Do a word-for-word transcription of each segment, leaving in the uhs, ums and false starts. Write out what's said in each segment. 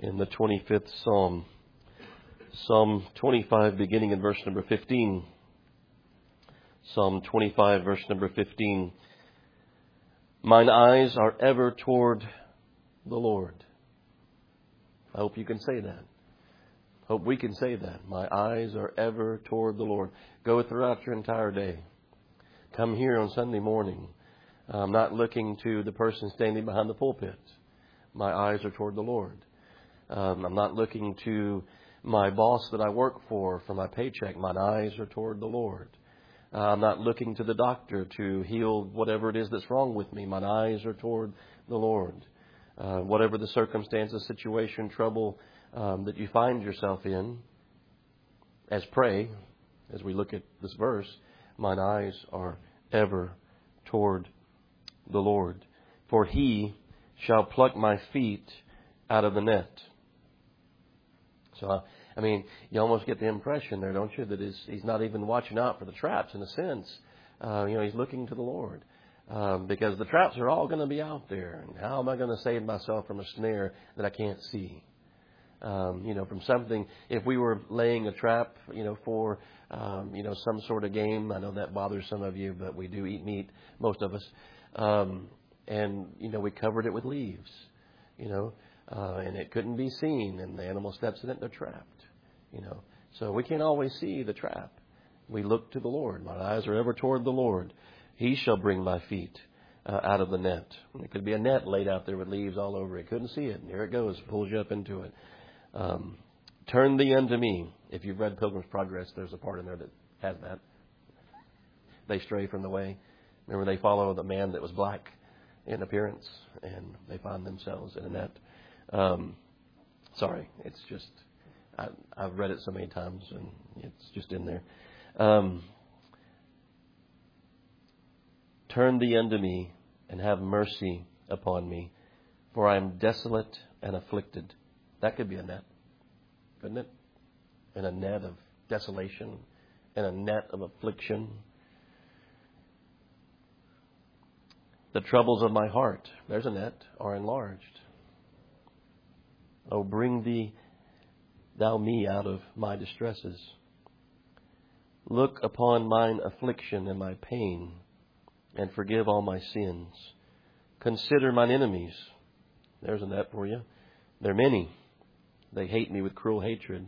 in the twenty-fifth Psalm. Psalm twenty-five, beginning in verse number fifteen. Psalm twenty-five, verse number fifteen. Mine eyes are ever toward the Lord. I hope you can say that. Hope we can say that. My eyes are ever toward the Lord. Go throughout your entire day. Come here on Sunday morning. I'm not looking to the person standing behind the pulpit. My eyes are toward the Lord. Um, I'm not looking to my boss that I work for for my paycheck. My eyes are toward the Lord. Uh, I'm not looking to the doctor to heal whatever it is that's wrong with me. My eyes are toward the Lord. Uh, whatever the circumstances, situation, trouble um, that you find yourself in, as pray, as we look at this verse, mine eyes are ever toward the Lord. For He shall pluck my feet out of the net. So, uh, I mean, you almost get the impression there, don't you, that he's, he's not even watching out for the traps in a sense. Uh, you know, he's looking to the Lord. Um, because the traps are all going to be out there. And how am I going to save myself from a snare that I can't see? Um, you know, from something, if we were laying a trap, you know, for, um, you know, some sort of game. I know that bothers some of you, but we do eat meat, most of us. Um, and, you know, we covered it with leaves, you know, uh, and it couldn't be seen. And the animal steps in it, they're trapped, you know. So we can't always see the trap. We look to the Lord. My eyes are ever toward the Lord. He shall bring my feet uh, out of the net. It could be a net laid out there with leaves all over it. Couldn't see it. And here it goes. Pulls you up into it. Um, Turn thee unto me. If you've read Pilgrim's Progress, there's a part in there that has that. They stray from the way. Remember, they follow the man that was black in appearance, and they find themselves in a net. Um, sorry, it's just, I, I've read it so many times, and it's just in there. Um Turn thee unto me, and have mercy upon me, for I am desolate and afflicted. That could be a net, couldn't it? And a net of desolation, and a net of affliction. The troubles of my heart, there's a net, are enlarged. Oh, bring thee, thou me out of my distresses. Look upon mine affliction and my pain, and forgive all my sins. Consider mine enemies. There's a net for you. They're many. They hate me with cruel hatred.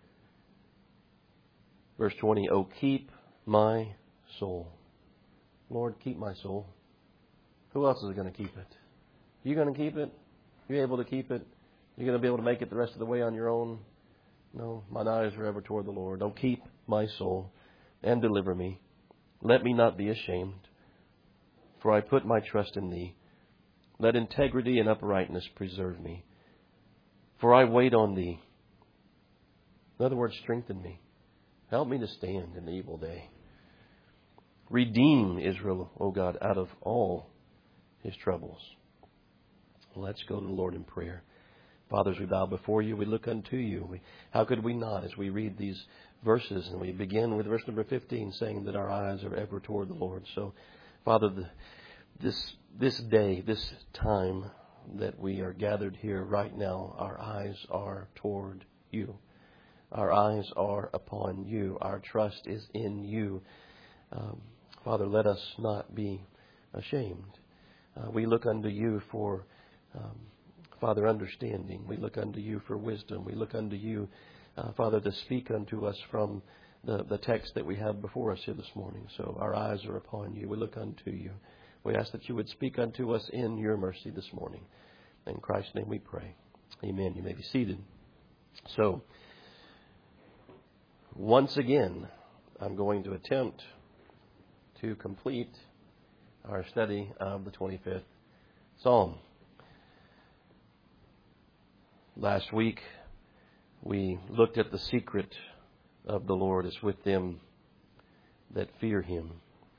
Verse twenty, oh, keep my soul. Lord, keep my soul. Who else is going to keep it? You going to keep it? You able to keep it? You going to be able to make it the rest of the way on your own? No, mine eyes are ever toward the Lord. Oh, keep my soul and deliver me. Let me not be ashamed. For I put my trust in Thee. Let integrity and uprightness preserve me. For I wait on Thee. In other words, strengthen me. Help me to stand in the evil day. Redeem Israel, O God, out of all his troubles. Let's go to the Lord in prayer. Father, as we bow before You, we look unto You. We, how could we not, as we read these verses, and we begin with verse number fifteen, saying that our eyes are ever toward the Lord. So, Father, the, this this day, this time that we are gathered here right now, our eyes are toward You. Our eyes are upon You. Our trust is in You. Um, Father, let us not be ashamed. Uh, we look unto You for, um, Father, understanding. We look unto You for wisdom. We look unto You, uh, Father, to speak unto us from The, the text that we have before us here this morning. So our eyes are upon You. We look unto You. We ask that You would speak unto us in Your mercy this morning. In Christ's name we pray. Amen. You may be seated. So, once again, I'm going to attempt to complete our study of the twenty-fifth Psalm. Last week, we looked at the secret of the Lord is with them that fear Him.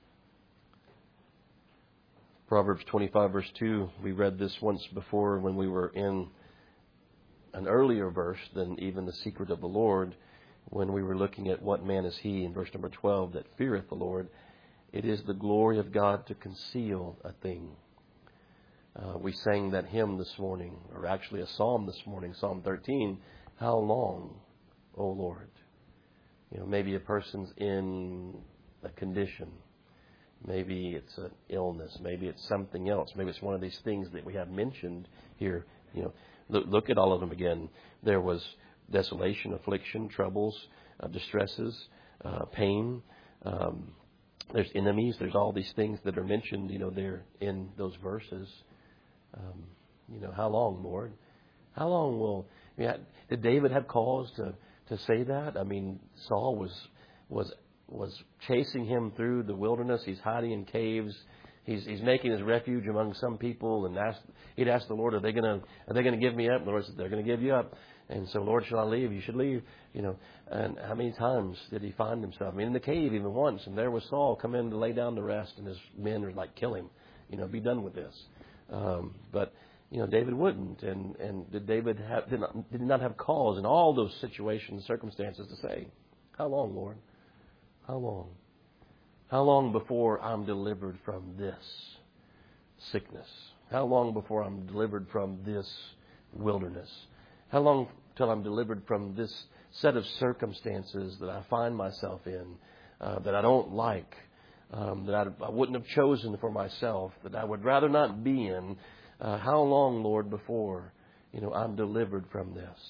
Proverbs twenty-five verse two, we read this once before when we were in an earlier verse than even the secret of the Lord, when we were looking at what man is he in verse number twelve that feareth the Lord. It is the glory of God to conceal a thing. Uh, we sang that hymn this morning, or actually a psalm this morning, Psalm thirteen. How long, O Lord? You know, maybe a person's in a condition. Maybe it's an illness. Maybe it's something else. Maybe it's one of these things that we have mentioned here. You know, look, look at all of them again. There was desolation, affliction, troubles, uh, distresses, uh, pain. Um, there's enemies. There's all these things that are mentioned, you know, there in those verses. Um, you know, how long, Lord? How long will... I mean, did David have cause to, to say that? I mean, Saul was was was chasing him through the wilderness. He's hiding in caves. He's he's making his refuge among some people, and asked, he'd asked the Lord, "Are they gonna are they gonna give me up?" And the Lord said, "They're gonna give you up." And so, Lord, shall I leave? You should leave. You know, and how many times did he find himself? I mean, in the cave even once, and there was Saul come in to lay down to rest, and his men were like, "Kill him, you know, be done with this." Um, but you know, David wouldn't, and and did David have did not, did not have cause in all those situations, circumstances to say, "How long, Lord? How long? How long before I'm delivered from this sickness? How long before I'm delivered from this wilderness? How long till I'm delivered from this set of circumstances that I find myself in, uh, that I don't like, um, that I, I wouldn't have chosen for myself, that I would rather not be in? Uh, how long, Lord, before, you know, I'm delivered from this?"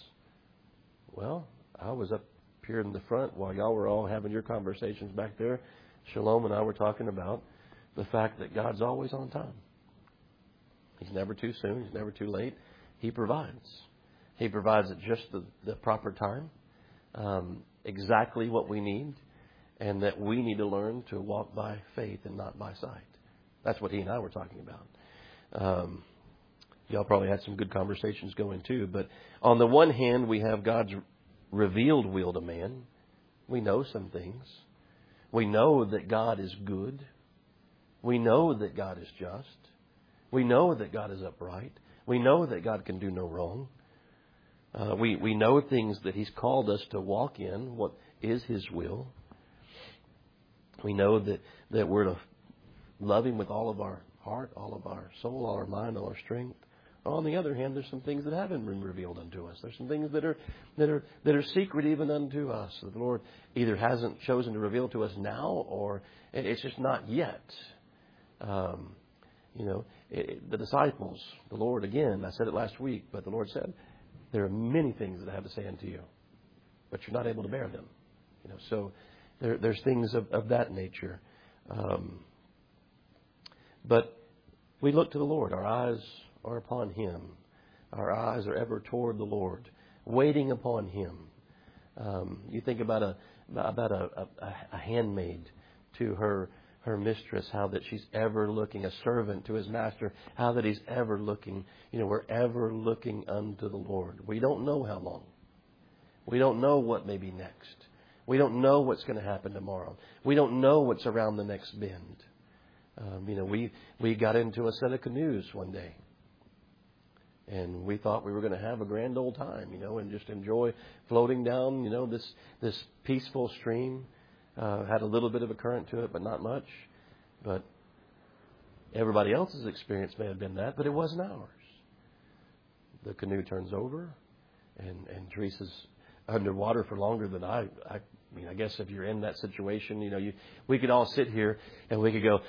Well, I was up here in the front while y'all were all having your conversations back there. Shalom and I were talking about the fact that God's always on time. He's never too soon. He's never too late. He provides. He provides at just the, the proper time, um, exactly what we need, and that we need to learn to walk by faith and not by sight. That's what he and I were talking about. Um, y'all probably had some good conversations going too. But on the one hand, we have God's revealed will to man. We know some things. We know that God is good. We know that God is just. We know that God is upright. We know that God can do no wrong. Uh, we, we know things that He's called us to walk in, what is His will. We know that, that we're to love Him with all of our heart, all of our soul, all our mind, all our strength. On the other hand, there's some things that haven't been revealed unto us. There's some things that are that are that are secret even unto us. That the Lord either hasn't chosen to reveal to us now, or it's just not yet. Um, you know, it, the disciples, the Lord, again, I said it last week, but the Lord said, there are many things that I have to say unto you, but you're not able to bear them. You know, so there, there's things of, of that nature. Um, but we look to the Lord. Our eyes are upon Him. Our eyes are ever toward the Lord, waiting upon Him. Um, you think about a about a, a, a handmaid to her her mistress, how that she's ever looking, a servant to his master, how that he's ever looking. You know, we're ever looking unto the Lord. We don't know how long. We don't know what may be next. We don't know what's going to happen tomorrow. We don't know what's around the next bend. Um, you know, we, we got into a set of canoes one day. And we thought we were going to have a grand old time, you know, and just enjoy floating down, you know, this this peaceful stream. Uh, had a little bit of a current to it, but not much. But everybody else's experience may have been that, but it wasn't ours. The canoe turns over, and, and Teresa's underwater for longer than I, I mean, I guess if you're in that situation, you know, you we could all sit here and we could go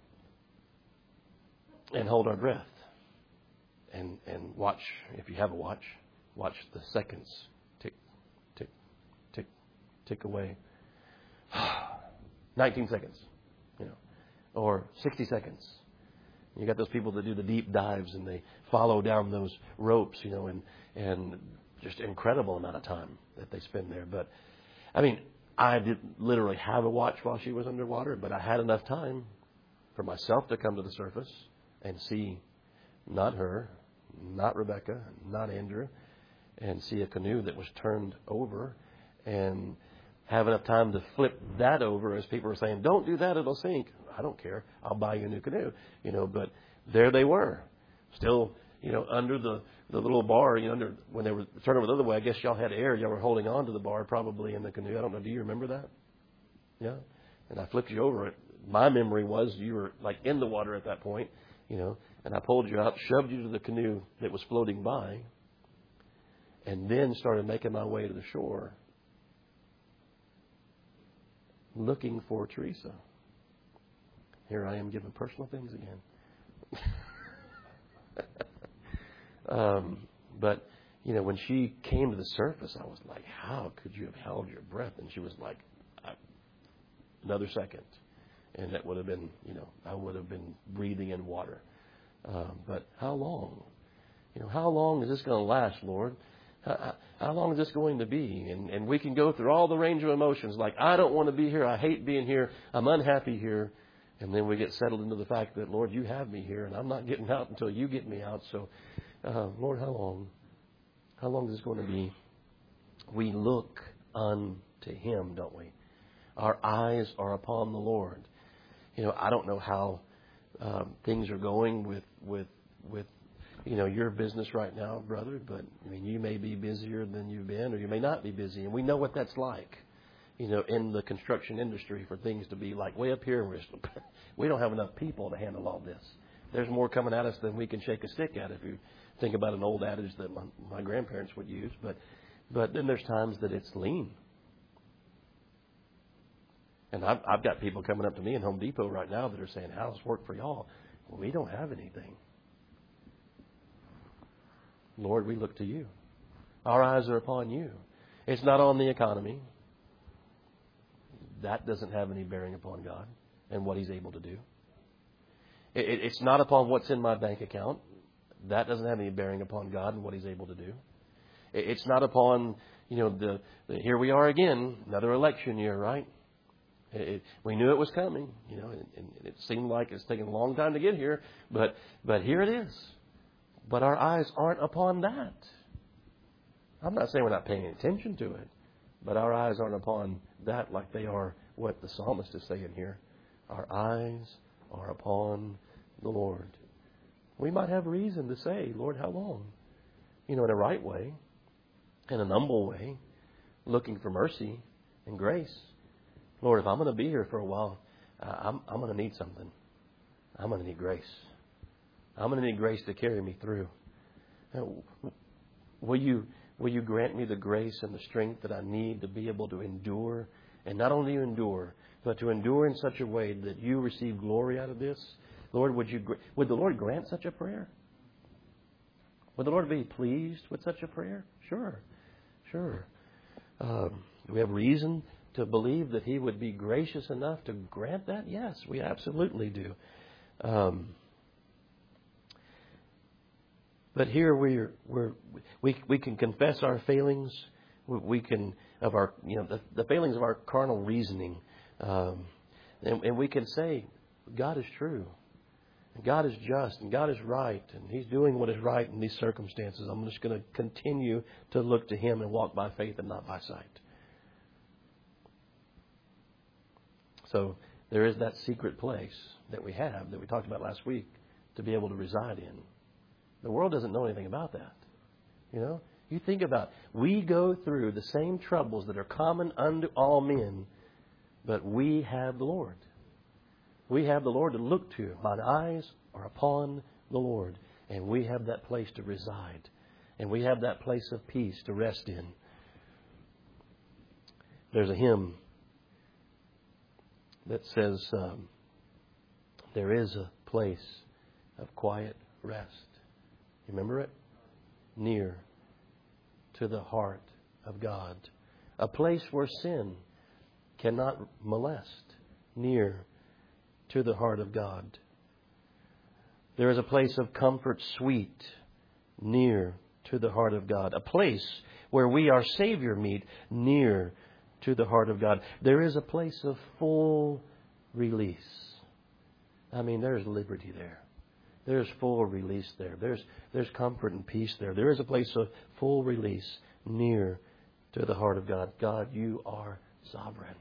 and hold our breath. And and watch, if you have a watch, watch the seconds tick, tick, tick, tick away. nineteen seconds, you know, or sixty seconds. You got those people that do the deep dives and they follow down those ropes, you know, and and just incredible amount of time that they spend there. But I mean, I didn't literally have a watch while she was underwater, but I had enough time for myself to come to the surface and see not her, not Rebecca, not Andrew, and see a canoe that was turned over, and have enough time to flip that over as people were saying, "Don't do that, it'll sink." I don't care. I'll buy you a new canoe. You know, but there they were, still, you know, under the, the little bar, you know, under, when they were turned over the other way. I guess y'all had air. Y'all were holding on to the bar probably in the canoe. I don't know. Do you remember that? Yeah. And I flipped you over. My memory was you were like in the water at that point, you know, And I pulled you out, shoved you to the canoe that was floating by, and then started making my way to the shore, looking for Teresa. Here I am giving personal things again. um, but, you know, when she came to the surface, I was like, how could you have held your breath? And she was like, another second. And that would have been, you know, I would have been breathing in water. Um, but how long? You know, how long is this going to last, Lord? How, how long is this going to be? And, and we can go through all the range of emotions, like, I don't want to be here. I hate being here. I'm unhappy here. And then we get settled into the fact that, Lord, you have me here, and I'm not getting out until you get me out. So, uh, Lord, how long? How long is this going to be? We look unto Him, don't we? Our eyes are upon the Lord. You know, I don't know how um, things are going with, with, with, you know, your business right now, brother, but, I mean, you may be busier than you've been, or you may not be busy, and we know what that's like, you know, in the construction industry, for things to be like way up here, and we're still, we don't have enough people to handle all this. There's more coming at us than we can shake a stick at, if you think about an old adage that my, my grandparents would use, but, but then there's times that it's lean. And I've, I've got people coming up to me in Home Depot right now that are saying, how's this work for y'all? Well, we don't have anything. Lord, we look to you. Our eyes are upon you. It's not on the economy. That doesn't have any bearing upon God and what He's able to do. It, it, it's not upon what's in my bank account. That doesn't have any bearing upon God and what He's able to do. It, it's not upon, you know, the, the here we are again, another election year, right? It, it, we knew it was coming, you know, and, and it seemed like it's taken a long time to get here, but but here it is. But our eyes aren't upon that. I'm not saying we're not paying attention to it, but our eyes aren't upon that like they are what the psalmist is saying here. Our eyes are upon the Lord. We might have reason to say, Lord, how long? You know, in a right way, in an humble way, looking for mercy and grace. Lord, if I'm going to be here for a while, uh, I'm, I'm going to need something. I'm going to need grace. I'm going to need grace to carry me through. Uh, will you will you grant me the grace and the strength that I need to be able to endure, and not only endure, but to endure in such a way that you receive glory out of this? Lord, would you would the Lord grant such a prayer? Would the Lord be pleased with such a prayer? Sure, sure. Um, do we have reason to believe that He would be gracious enough to grant that? Yes, we absolutely do. Um, but here we're, we're we we can confess our failings. We can of our you know the, the failings of our carnal reasoning, um, and, and we can say God is true, and God is just, and God is right, and He's doing what is right in these circumstances. I'm just going to continue to look to Him and walk by faith and not by sight. So there is that secret place that we have that we talked about last week to be able to reside in. The world doesn't know anything about that. You know, you think about it. We go through the same troubles that are common unto all men, but we have the Lord. We have the Lord to look to. Mine eyes are upon the Lord, and we have that place to reside, and we have that place of peace to rest in. There's a hymn that says, um, there is a place of quiet rest. You remember it? Near to the heart of God. A place where sin cannot molest. Near to the heart of God. There is a place of comfort sweet. Near to the heart of God. A place where we, our Savior, meet. Near to the heart of God. There is a place of full release. I mean, there's liberty there. There's full release there. There's there's comfort and peace there. There is a place of full release near to the heart of God. God, you are sovereign.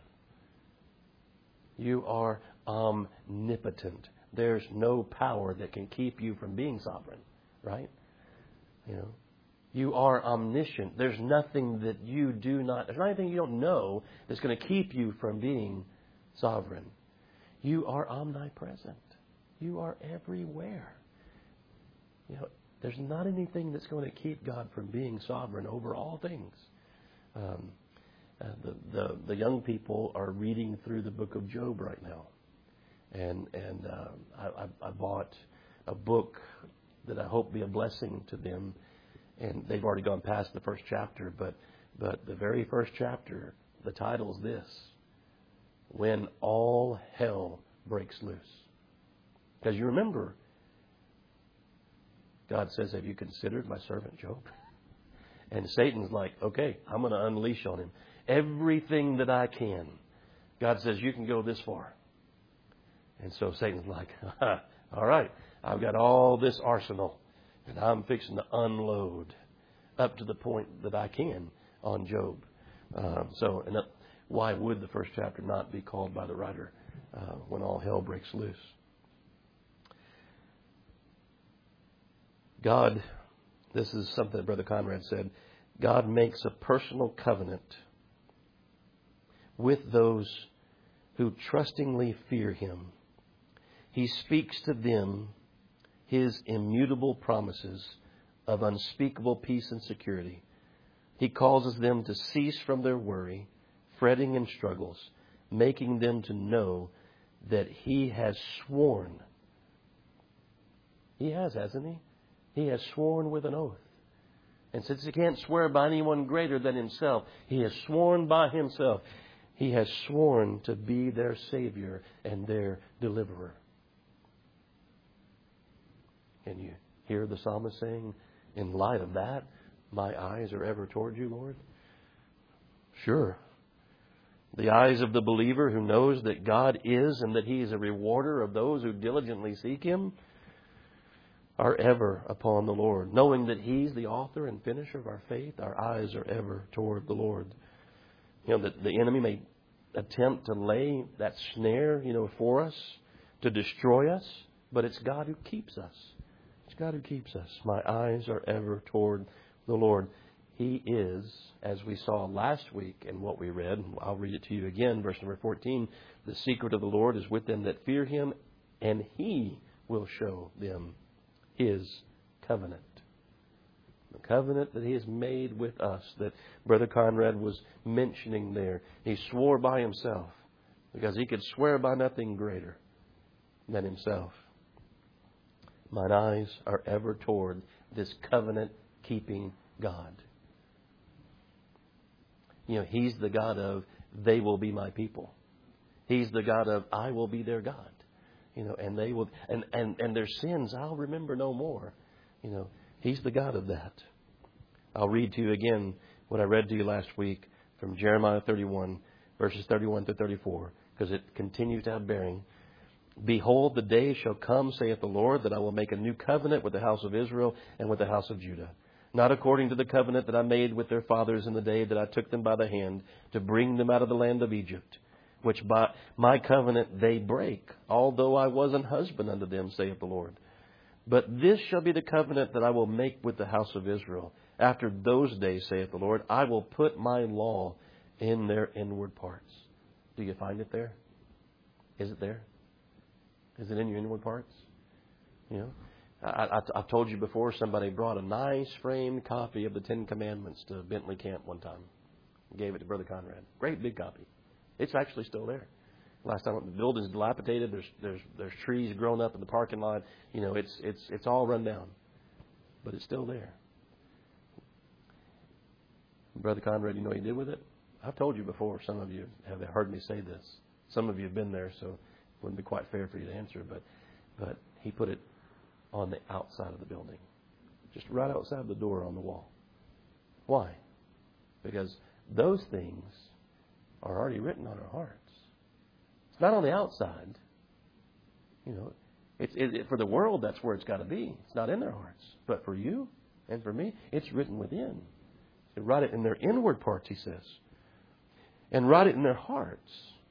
You are omnipotent. There's no power that can keep you from being sovereign, right? You know, you are omniscient. There's nothing that you do not, there's not anything you don't know that's going to keep you from being sovereign. You are omnipresent. You are everywhere. You know, there's not anything that's going to keep God from being sovereign over all things. Um, uh, the, the the young people are reading through the book of Job right now, and and uh, I, I, I bought a book that I hope be a blessing to them, and they've already gone past the first chapter, but but the very first chapter, the title is this: When All Hell Breaks Loose. Because you remember, God says, have you considered my servant Job? And Satan's like, okay, I'm going to unleash on him everything that I can. God says, you can go this far. And so Satan's like, all right, I've got all this arsenal, and I'm fixing to unload up to the point that I can on Job. Um, so, and that, why would the first chapter not be called by the writer uh, When All Hell Breaks Loose? God, this is something that Brother Conrad said, God makes a personal covenant with those who trustingly fear Him. He speaks to them His immutable promises of unspeakable peace and security. He causes them to cease from their worry, fretting and struggles, making them to know that He has sworn. He has, hasn't He? He has sworn with an oath. And since He can't swear by anyone greater than Himself, He has sworn by Himself. He has sworn to be their Savior and their deliverer. Can you hear the psalmist saying, in light of that, my eyes are ever toward you, Lord? Sure. The eyes of the believer who knows that God is and that He is a rewarder of those who diligently seek Him are ever upon the Lord. Knowing that He's the author and finisher of our faith, our eyes are ever toward the Lord. You know, the, the enemy may attempt to lay that snare, you know, for us to destroy us, but it's God who keeps us. It's God who keeps us. My eyes are ever toward the Lord. He is, as we saw last week in what we read, I'll read it to you again, verse number fourteen, the secret of the Lord is with them that fear Him, and He will show them His covenant. The covenant that He has made with us, that Brother Conrad was mentioning there. He swore by Himself because He could swear by nothing greater than Himself. Mine eyes are ever toward this covenant-keeping God. You know, He's the God of, they will be my people. He's the God of, I will be their God. You know, and they will, and, and, and their sins I'll remember no more. You know, He's the God of that. I'll read to you again what I read to you last week from Jeremiah thirty-one, verses thirty-one to thirty-four, because it continues to have bearing. Behold, the day shall come, saith the Lord, that I will make a new covenant with the house of Israel and with the house of Judah. Not according to the covenant that I made with their fathers in the day that I took them by the hand to bring them out of the land of Egypt, which by my covenant they break, although I was an husband unto them, saith the Lord. But this shall be the covenant that I will make with the house of Israel. After those days, saith the Lord, I will put my law in their inward parts. Do you find it there? Is it there? Is it in your inward parts? You know, I, I, I've told you before, somebody brought a nice framed copy of the Ten Commandments to Bentley Camp one time. Gave it to Brother Conrad. Great big copy. It's actually still there. Last time the building's dilapidated. There's there's there's trees grown up in the parking lot. You know, it's it's it's all run down, but it's still there. Brother Conrad, you know what he did with it? I've told you before. Some of you have heard me say this. Some of you have been there, so it wouldn't be quite fair for you to answer. But but he put it on the outside of the building, just right outside the door on the wall. Why? Because those things are already written on our hearts. It's not on the outside. You know, it's it, it, for the world, that's where it's got to be. It's not in their hearts. But for you and for me, it's written within. So write it in their inward parts, he says. And write it in their hearts.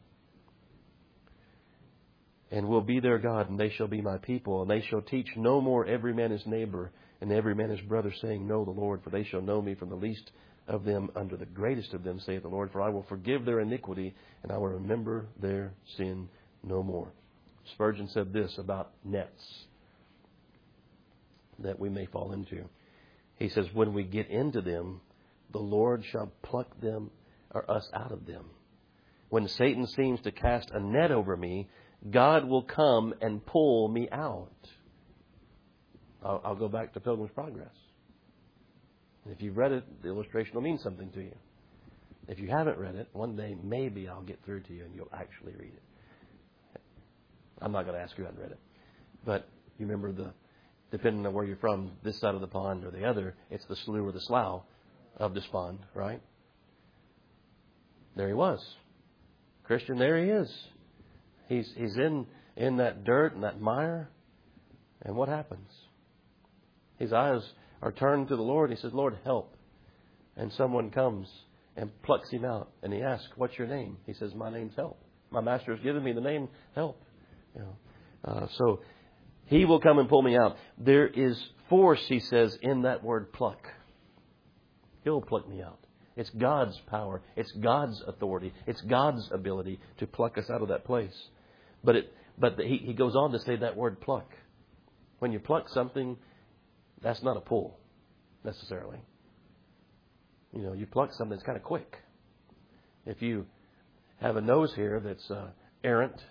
And will be their God, and they shall be my people. And they shall teach no more every man his neighbor, and every man his brother, saying, Know the Lord, for they shall know me from the least of them unto the greatest of them, saith the Lord. For I will forgive their iniquity, and I will remember their sin no more. Spurgeon said this about nets. that we may fall into. He says, when we get into them, the Lord shall pluck them or us out of them. When Satan seems to cast a net over me, God will come and pull me out. I'll, I'll go back to Pilgrim's Progress. If you've read it, the illustration will mean something to you. If you haven't read it, one day maybe I'll get through to you and you'll actually read it. I'm not going to ask you who hadn't read it. But you remember, the, depending on where you're from, this side of the pond or the other, it's the slough or the slough of despond, right? There he was. Christian, there he is. He's he's in, in that dirt and that mire. And what happens? His eyes are turned to the Lord. He says, Lord, help. And someone comes and plucks him out. And he asks, what's your name? He says, my name's Help. My master has given me the name Help. You know, uh, so he will come and pull me out. There is force, he says, in that word pluck. He'll pluck me out. It's God's power. It's God's authority. It's God's ability to pluck us out of that place. But it, but the, he, he goes on to say that word pluck. When you pluck something, that's not a pull necessarily. You know, you pluck something that's kind of quick. If you have a nose here that's uh, errant,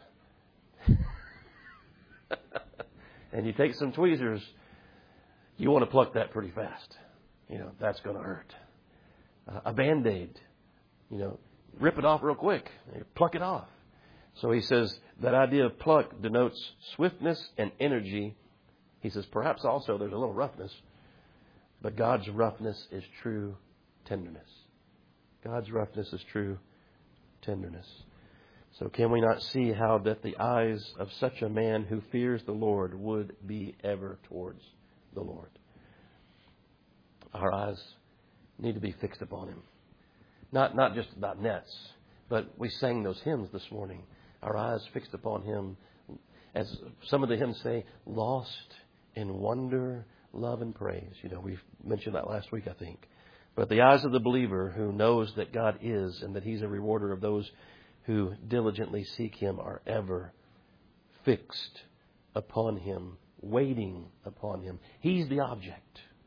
and you take some tweezers, you want to pluck that pretty fast. You know, that's going to hurt. Uh, a Band-Aid, you know, rip it off real quick. Pluck it off. So he says that idea of pluck denotes swiftness and energy. He says perhaps also there's a little roughness, but God's roughness is true tenderness. God's roughness is true tenderness. So can we not see how that the eyes of such a man who fears the Lord would be ever towards the Lord? Our eyes need to be fixed upon Him. Not not just about nets, but we sang those hymns this morning. Our eyes fixed upon Him. As some of the hymns say, lost in wonder, love, and praise. You know, we mentioned that last week, I think. But the eyes of the believer who knows that God is and that He's a rewarder of those who diligently seek Him are ever fixed upon Him, waiting upon Him. He's the object.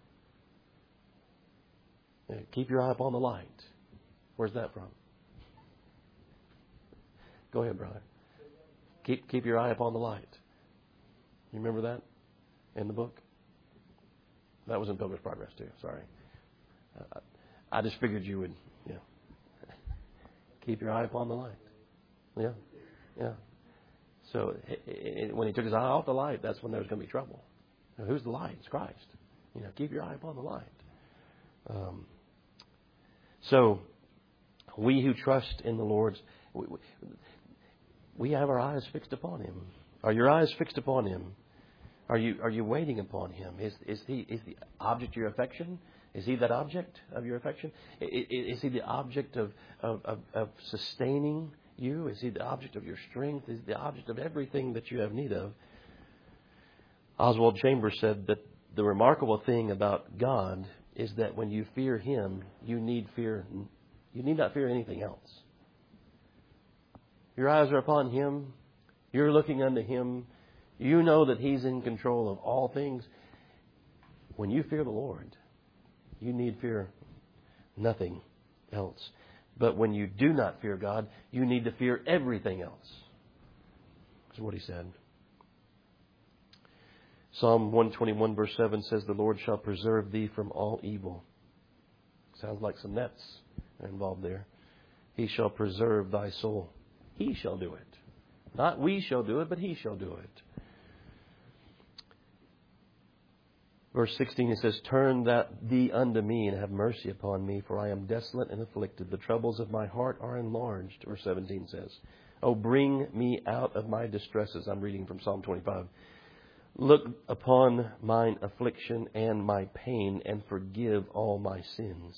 Keep your eye upon the light. Where's that from? Go ahead, brother. Keep keep your eye upon the light. You remember that in the book? That was in Pilgrim's Progress too. Sorry. Uh, I just figured you would, yeah. Keep your eye upon the light. Yeah, yeah. So it, it, when he took his eye off the light, that's when there was going to be trouble. Now, who's the light? It's Christ. You know, keep your eye upon the light. Um, so we who trust in the Lord's, we, we, we have our eyes fixed upon Him. Are your eyes fixed upon Him? Are you are you waiting upon Him? Is is He is the object of your affection? Is He that object of your affection? Is, is He the object of, of, of, of sustaining you? Is He the object of your strength? Is He the object of everything that you have need of? Oswald Chambers said that the remarkable thing about God is that when you fear Him, you need fear. You need not fear anything else. Your eyes are upon Him. You're looking unto Him. You know that He's in control of all things. When you fear the Lord, you need fear nothing else. But when you do not fear God, you need to fear everything else. That's what he said. Psalm one twenty-one verse seven says, the Lord shall preserve thee from all evil. Sounds like some nets are involved there. He shall preserve thy soul. He shall do it. Not we shall do it, but He shall do it. Verse sixteen, it says, turn that thee unto me and have mercy upon me, for I am desolate and afflicted. The troubles of my heart are enlarged. Verse seventeen says, oh, bring me out of my distresses. I'm reading from Psalm twenty-five. Look upon mine affliction and my pain and forgive all my sins.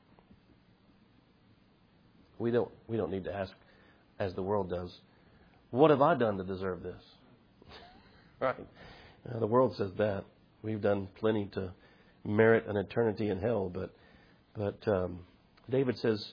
We don't, we don't need to ask, as the world does, what have I done to deserve this? Right? Uh, the world says that. We've done plenty to merit an eternity in hell, but but um, David says,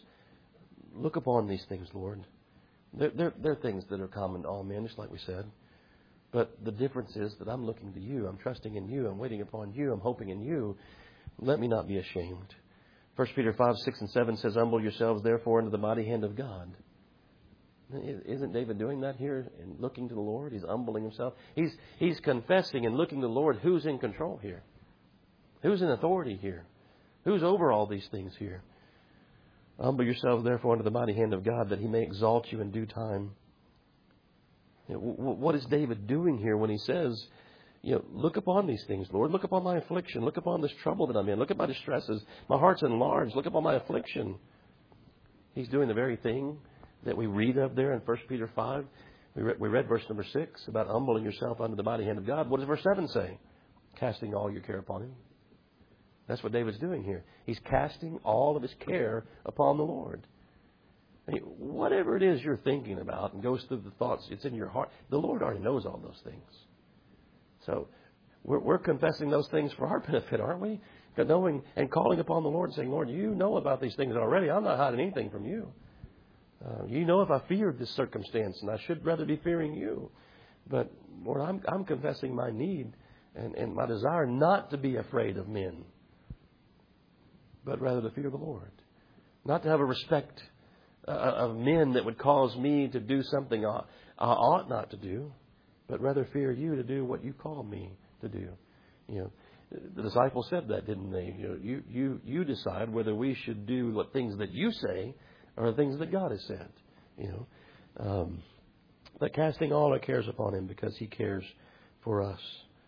look upon these things, Lord. They're, they're, they're things that are common to all men, just like we said. But the difference is that I'm looking to you. I'm trusting in you. I'm waiting upon you. I'm hoping in you. Let me not be ashamed. First Peter five, six, and seven says, humble yourselves, therefore, under the mighty hand of God. Isn't David doing that here and looking to the Lord? He's humbling himself. He's, he's confessing and looking to the Lord. Who's in control here? Who's in authority here? Who's over all these things here? Humble yourselves, therefore, under the mighty hand of God, that He may exalt you in due time. You know, what is David doing here when he says, you know, look upon these things, Lord. Look upon my affliction. Look upon this trouble that I'm in. Look at my distresses. My heart's enlarged. Look upon my affliction. He's doing the very thing that we read of there in First Peter five. We read, we read verse number six about humbling yourself under the mighty hand of God. What does verse seven say? Casting all your care upon Him. That's what David's doing here. He's casting all of his care upon the Lord. I mean, whatever it is you're thinking about and goes through the thoughts, it's in your heart. The Lord already knows all those things. So we're, we're confessing those things for our benefit, aren't we? Knowing and calling upon the Lord and saying, Lord, you know about these things already. I'm not hiding anything from you. Uh, you know if I feared this circumstance, and I should rather be fearing you. But, Lord, I'm, I'm confessing my need and, and my desire not to be afraid of men, but rather to fear the Lord. Not to have a respect uh, of men that would cause me to do something I, I ought not to do, but rather fear you to do what you call me to do. You know, the disciples said that, didn't they? You know, you, you, you decide whether we should do what things that you say or the things that God has said. You know, um, but casting all our cares upon Him because He cares for us.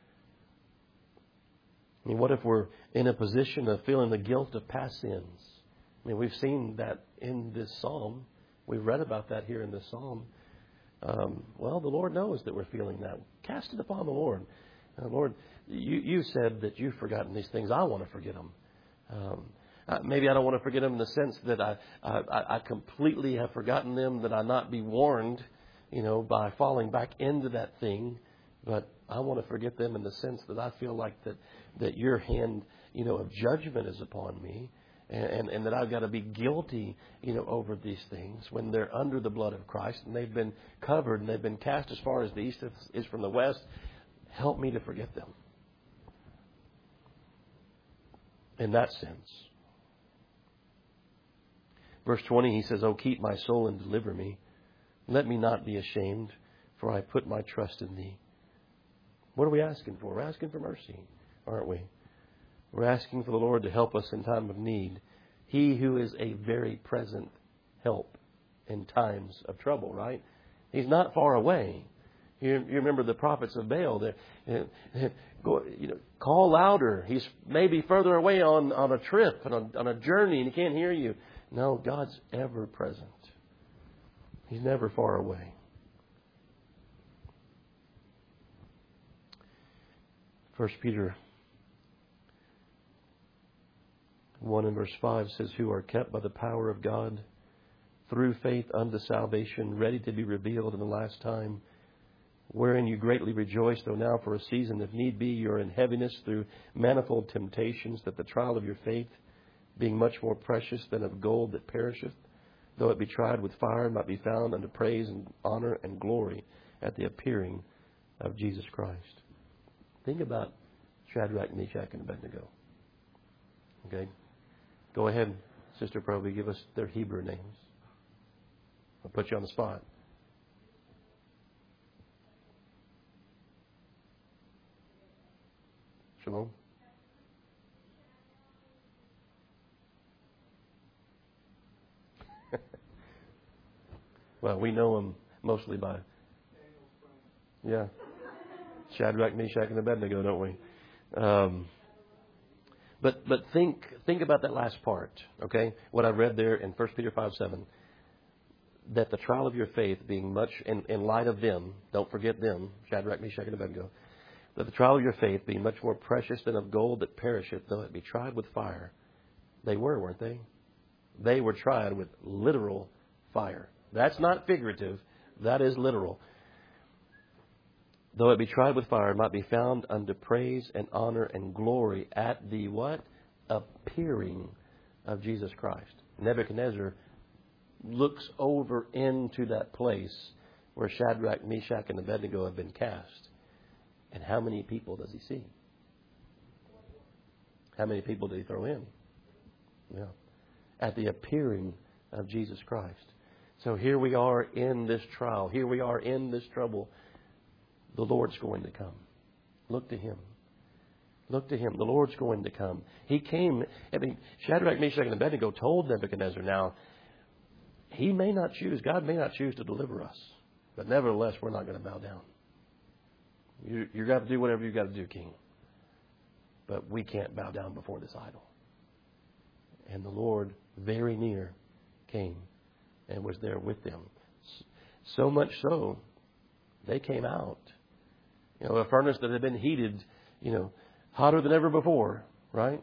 I mean, what if we're in a position of feeling the guilt of past sins? I mean, we've seen that in this psalm. We've read about that here in this psalm. Um, well, the Lord knows that we're feeling that. Cast it upon the Lord. Uh, Lord, you, you said that you've forgotten these things. I want to forget them. Um, uh, maybe I don't want to forget them in the sense that I, I, I completely have forgotten them, that I not be warned, you know, by falling back into that thing. But I want to forget them in the sense that I feel like that, that your hand, you know, of judgment is upon me. And, and, and that I've got to be guilty, you know, over these things when they're under the blood of Christ and they've been covered and they've been cast as far as the east is from the west. Help me to forget them. In that sense. Verse twenty, he says, "Oh, keep my soul and deliver me. Let me not be ashamed, for I put my trust in thee." What are we asking for? We're asking for mercy, aren't we? We're asking for the Lord to help us in time of need. He who is a very present help in times of trouble, right? He's not far away. You, you remember the prophets of Baal. They, go, you know, call louder. He's maybe further away on, on a trip, and on, on a journey, and he can't hear you. No, God's ever present. He's never far away. First Peter one and verse five says, "Who are kept by the power of God through faith unto salvation, ready to be revealed in the last time, wherein you greatly rejoice, though now for a season, if need be, you are in heaviness through manifold temptations, that the trial of your faith, being much more precious than of gold that perisheth, though it be tried with fire, might be found unto praise and honor and glory at the appearing of Jesus Christ." Think about Shadrach, Meshach, and Abednego. Okay? Go ahead, Sister Proby, give us their Hebrew names. I'll put you on the spot. Shalom. Well, we know them mostly by, yeah, Shadrach, Meshach, and Abednego, don't we? Um, but but think think about that last part, okay? What I read there in First Peter five seven, that the trial of your faith being much, in, in light of them, don't forget them, Shadrach, Meshach, and Abednego, that the trial of your faith being much more precious than of gold that perisheth, though it be tried with fire. They were, weren't they? They were tried with literal fire. That's not figurative. That is literal. Though it be tried with fire, it might be found unto praise and honor and glory at the what? Appearing of Jesus Christ. Nebuchadnezzar looks over into that place where Shadrach, Meshach, and Abednego have been cast. And how many people does he see? How many people did he throw in? Yeah. At the appearing of Jesus Christ. So here we are in this trial. Here we are in this trouble. The Lord's going to come. Look to Him. Look to Him. The Lord's going to come. He came. I mean, Shadrach, Meshach, and Abednego told Nebuchadnezzar, now, he may not choose, God may not choose to deliver us. But nevertheless, we're not going to bow down. You, you've got to do whatever you've got to do, King. But we can't bow down before this idol. And the Lord, very near, came and was there with them. So much so, they came out. You know, a furnace that had been heated, you know, hotter than ever before, right?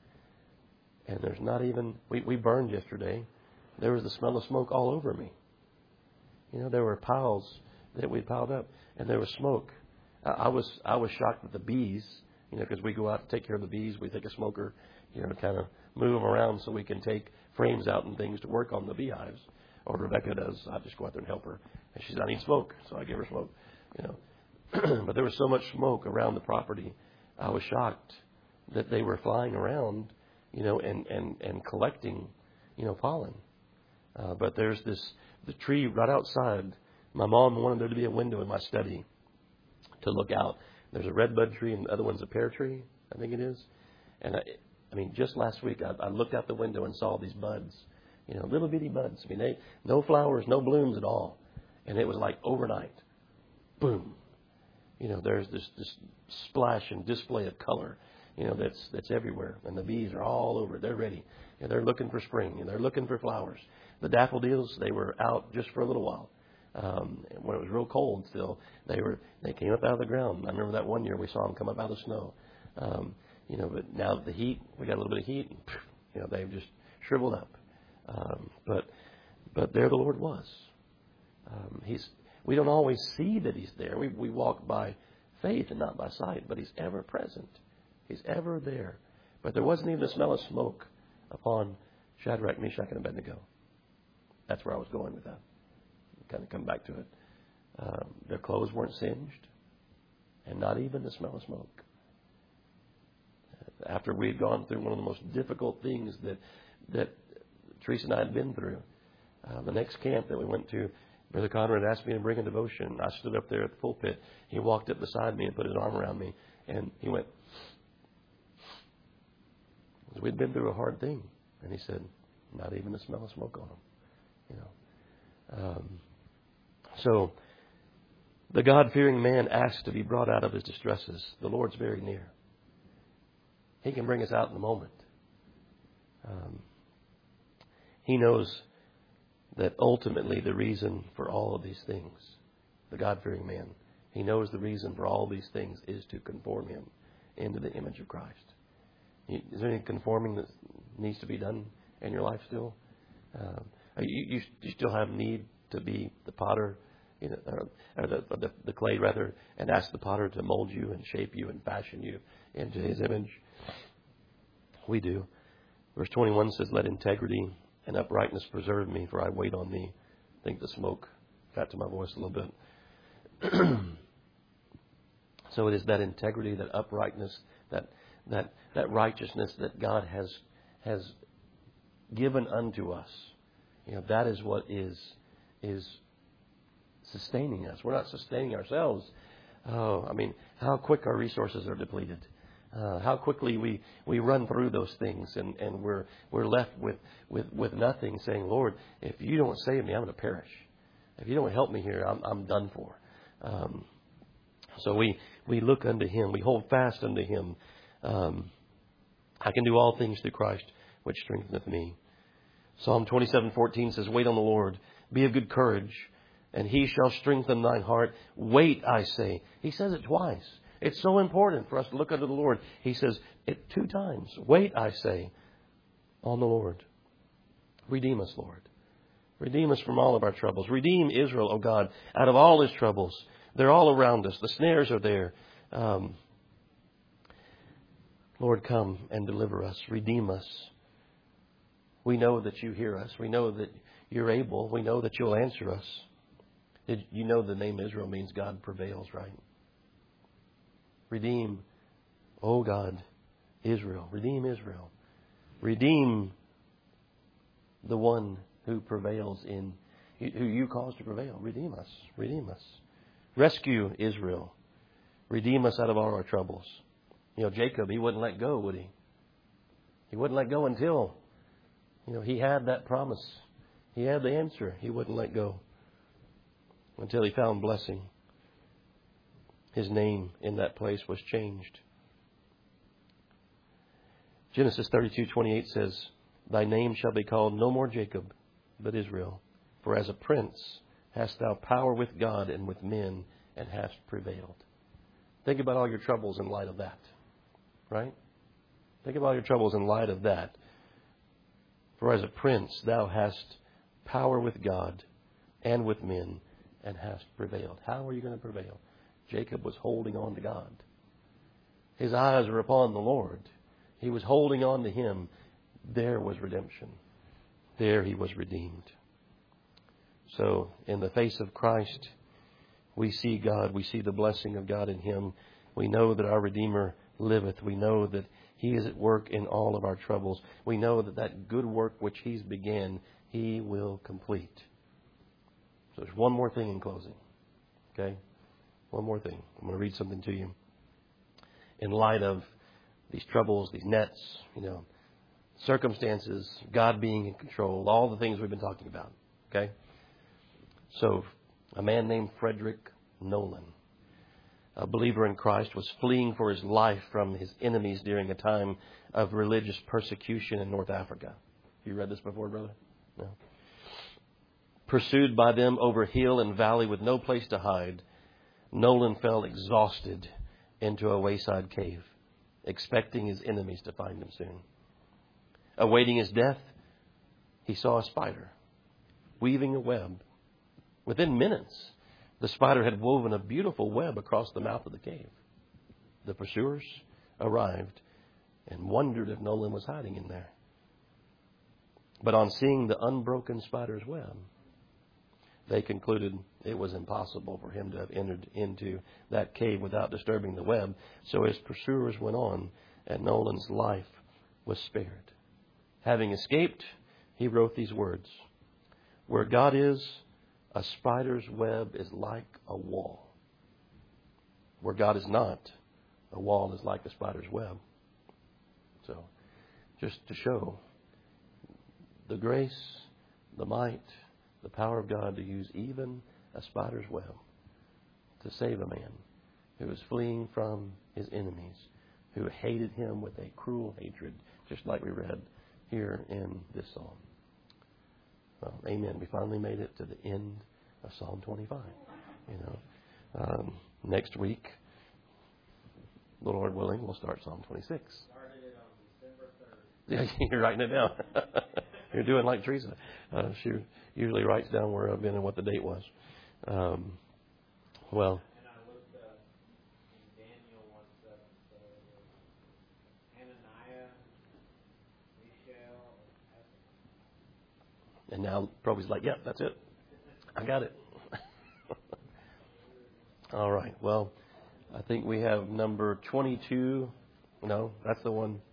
And there's not even, we, we burned yesterday. There was the smell of smoke all over me. You know, there were piles that we piled up, and there was smoke. I, I was I was shocked with the bees, you know, because we go out to take care of the bees. We take a smoker, you know, to kind of move them around so we can take frames out and things to work on the beehives. Or Rebecca does. I just go out there and help her. And she says, I need smoke, so I give her smoke, you know. But there was so much smoke around the property. I was shocked that they were flying around, you know, and, and, and collecting, you know, pollen. Uh, but there's this, the tree right outside. My mom wanted there to be a window in my study to look out. There's a redbud tree and the other one's a pear tree, I think it is. And I, I mean, just last week I, I looked out the window and saw these buds, you know, little bitty buds. I mean, they, no flowers, no blooms at all. And it was like overnight, boom. You know, there's this, this splash and display of color, you know, that's that's everywhere. And the bees are all over. They're ready. And they're looking for spring. And they're looking for flowers. The daffodils, they were out just for a little while. Um, when it was real cold still, they were they came up out of the ground. I remember that one year we saw them come up out of the snow. Um, you know, but now the heat, we got a little bit of heat. And, you know, they've just shriveled up. Um, but but there the Lord was. Um, he's we don't always see that He's there. We we walk by faith and not by sight. But He's ever present. He's ever there. But there wasn't even a smell of smoke upon Shadrach, Meshach, and Abednego. That's where I was going with that. Kind of come back to it. Um, their clothes weren't singed, and not even the smell of smoke. After we had gone through one of the most difficult things that that Teresa and I had been through, uh, the next camp that we went to, Brother Conrad asked me to bring a devotion. I stood up there at the pulpit. He walked up beside me and put his arm around me, and he went. We'd been through a hard thing, and he said, "Not even the smell of smoke on them." You know. Um, so, the God-fearing man asks to be brought out of his distresses. The Lord's very near. He can bring us out in a moment. Um, he knows that ultimately the reason for all of these things, the God-fearing man, he knows the reason for all these things is to conform him into the image of Christ. Is there any conforming that needs to be done in your life still? Um, you, you, you still have need to be the potter, you know, or, or the, the, the clay rather, and ask the potter to mold you and shape you and fashion you into His image. We do. Verse twenty-one says, "Let integrity and uprightness preserve me, for I wait on Thee." I think the smoke got to my voice a little bit. So it is that integrity, that uprightness, that that that righteousness that God has has given unto us. You know, that is what is is sustaining us. We're not sustaining ourselves. Oh, I mean, how quick our resources are depleted. Uh, how quickly we, we run through those things, and, and we're we're left with, with, with nothing, saying, "Lord, if you don't save me, I'm going to perish. If you don't help me here, I'm I'm done for." Um, so we we look unto Him. We hold fast unto Him. Um, I can do all things through Christ, which strengtheneth me. Psalm twenty-seven fourteen says, "Wait on the Lord, be of good courage, and He shall strengthen thine heart. Wait, I say." He says it twice. It's so important for us to look unto the Lord. He says it two times. "Wait, I say, on the Lord." Redeem us, Lord. Redeem us from all of our troubles. Redeem Israel, O God, out of all his troubles. They're all around us. The snares are there. Um, Lord, come and deliver us. Redeem us. We know that you hear us. We know that you're able. We know that you'll answer us. Did you know the name Israel means God prevails, right? Redeem, oh God, Israel. Redeem Israel. Redeem the one who prevails in, who you cause to prevail. Redeem us. Redeem us. Rescue Israel. Redeem us out of all our troubles. You know, Jacob, he wouldn't let go, would he? He wouldn't let go until, you know, he had that promise. He had the answer. He wouldn't let go until he found blessing. His name in that place was changed. Genesis thirty-two twenty-eight says, Thy name shall be called no more Jacob, but Israel. For as a prince hast thou power with God and with men, and hast prevailed. Think about all your troubles in light of that. Right? Think about all your troubles in light of that. For as a prince thou hast power with God and with men, and hast prevailed. How are you going to prevail? Jacob was holding on to God. His eyes were upon the Lord. He was holding on to Him. There was redemption. There he was redeemed. So, in the face of Christ, we see God. We see the blessing of God in Him. We know that our Redeemer liveth. We know that He is at work in all of our troubles. We know that that good work which He's began, He will complete. So there's one more thing in closing. Okay? One more thing. I'm going to read something to you. In light of these troubles, these nets, you know, circumstances, God being in control, all the things we've been talking about. Okay? So, a man named Frederick Nolan, a believer in Christ, was fleeing for his life from his enemies during a time of religious persecution in North Africa. You read this before, brother? No. Pursued by them over hill and valley with no place to hide, Nolan fell exhausted into a wayside cave, expecting his enemies to find him soon. Awaiting his death, he saw a spider weaving a web. Within minutes, the spider had woven a beautiful web across the mouth of the cave. The pursuers arrived and wondered if Nolan was hiding in there. But on seeing the unbroken spider's web, they concluded it was impossible for him to have entered into that cave without disturbing the web. So his pursuers went on, and Nolan's life was spared. Having escaped, he wrote these words: Where God is, a spider's web is like a wall. Where God is not, a wall is like a spider's web. So, just to show the grace, the might, the power of God to use even a spider's web to save a man who was fleeing from his enemies, who hated him with a cruel hatred, just like we read here in this psalm. Well, amen. We finally made it to the end of Psalm twenty-five. You know, um, next week, the Lord willing, we'll start Psalm twenty-six. Started it on December third. Yeah, you're writing it down. You're doing like Teresa. Uh, she usually writes down where I've been and what the date was. Um, well. And I looked up in Daniel one seven, so Hananiah, Mishael, And now probably like, yep, yeah, that's it. I got it. All right. Well, I think we have number twenty-two. No, that's the one.